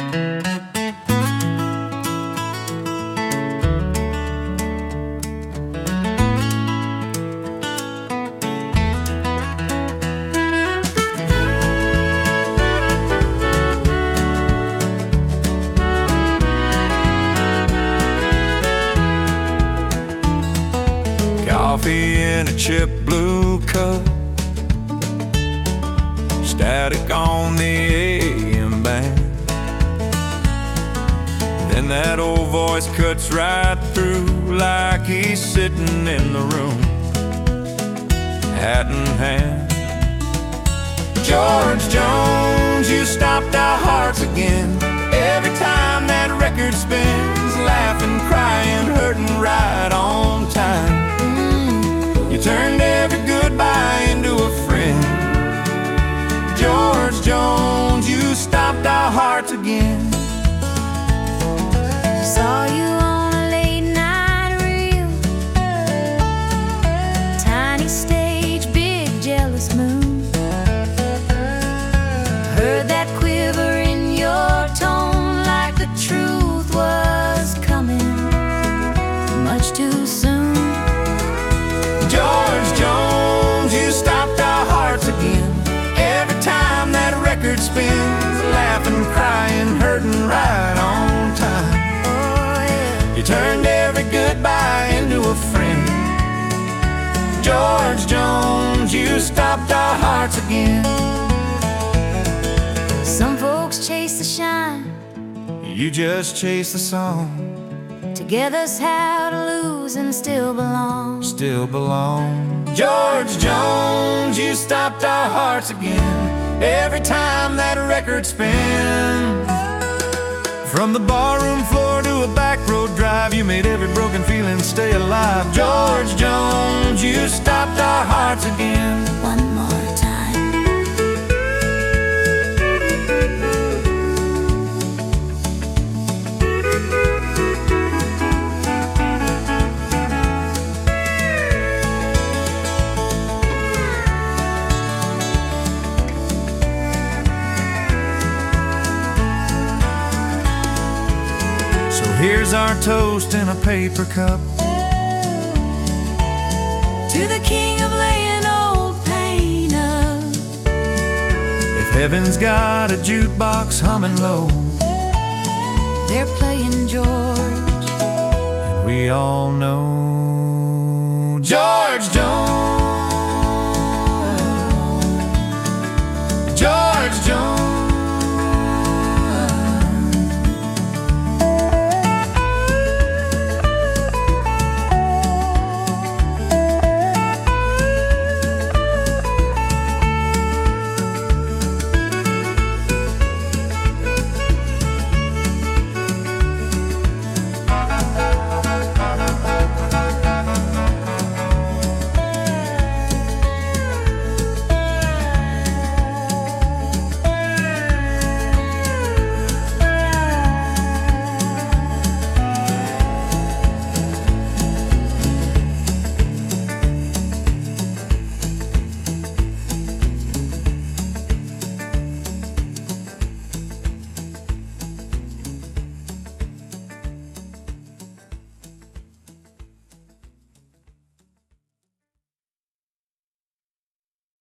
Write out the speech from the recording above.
Coffee in a chip blue cup, static on the AM band. Then that old voice cuts right through like he's sitting in the room, hat in hand. George Jones, you stopped our hearts again. Every time that record spins, laughing, crying, hurting right on time. You turned every goodbye into a friend. George Jones, you stopped our hearts again. Saw you on a late night reel, tiny stage, big jealous moon. Heard that quiver in your tone, like the truth was coming much too soon. George Jones, you stopped our hearts again. Every time that record spins, laughing, crying, hurting right on time. You turned every goodbye into a friend. George Jones, you stopped our hearts again. Some folks chase the shine, You just chase the song. together's how to lose and still belong. Still belong. George Jones, you stopped our hearts again. Every time that record spins, from the barroom floor to a back road drive, you made every broken feeling stay alive. George Jones, you stopped our hearts again. One more time. So here's our toast in a paper cup, To the king of laying old pain up. if heaven's got a jukebox humming low, They're playing George. we all know